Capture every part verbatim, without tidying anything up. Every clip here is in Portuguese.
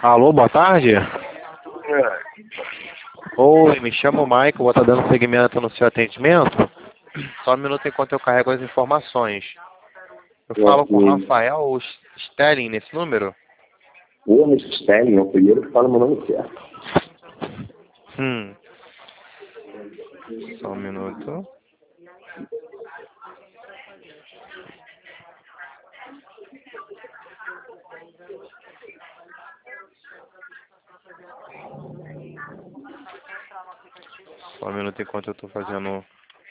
Alô, boa tarde. É. Oi, me chamo Michael, vou estar dando seguimento no seu atendimento. Só um minuto enquanto eu carrego as informações. Eu falo com o Ok. Rafael Stelling nesse número? O mister Stelling é o primeiro que fala meu nome certo. Hum. Só um minuto. Só um minuto enquanto eu estou fazendo...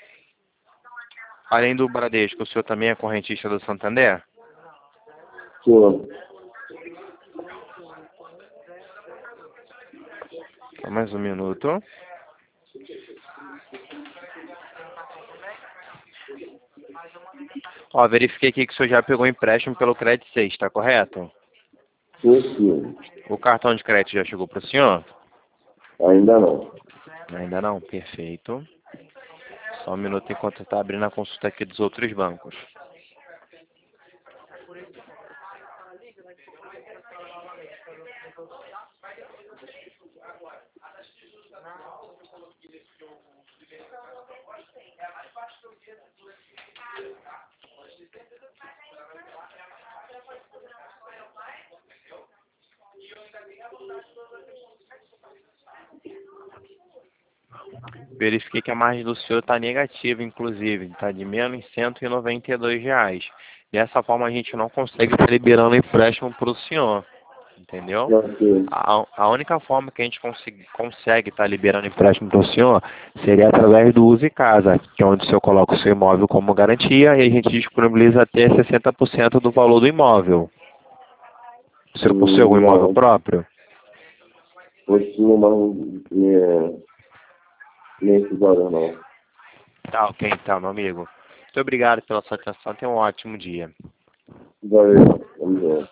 Além do Bradesco, o senhor também é correntista do Santander? Sou. Só mais um minuto. Ó, verifiquei aqui que o senhor já pegou empréstimo pelo Credit seis, está correto? Sou sim. O cartão de crédito já chegou para o senhor? Ainda não. Ainda não, perfeito. Só um minuto enquanto está abrindo a consulta aqui dos outros bancos. Verifiquei que a margem do senhor está negativa, inclusive, está de menos cento e noventa e dois reais. Dessa forma a gente não consegue estar liberando empréstimo para o senhor, entendeu? Ok. A, a única forma que a gente consegue, consegue estar liberando empréstimo para o senhor seria através do Use Casa, que é onde o senhor coloca o seu imóvel como garantia e a gente disponibiliza até sessenta por cento do valor do imóvel. O senhor possui algum Hum, imóvel não. próprio? Possuo, mas é, nesses horas não. Tá, ok então, meu amigo. Muito obrigado pela sua atenção. Tenha um ótimo dia. Valeu. Vamos ver.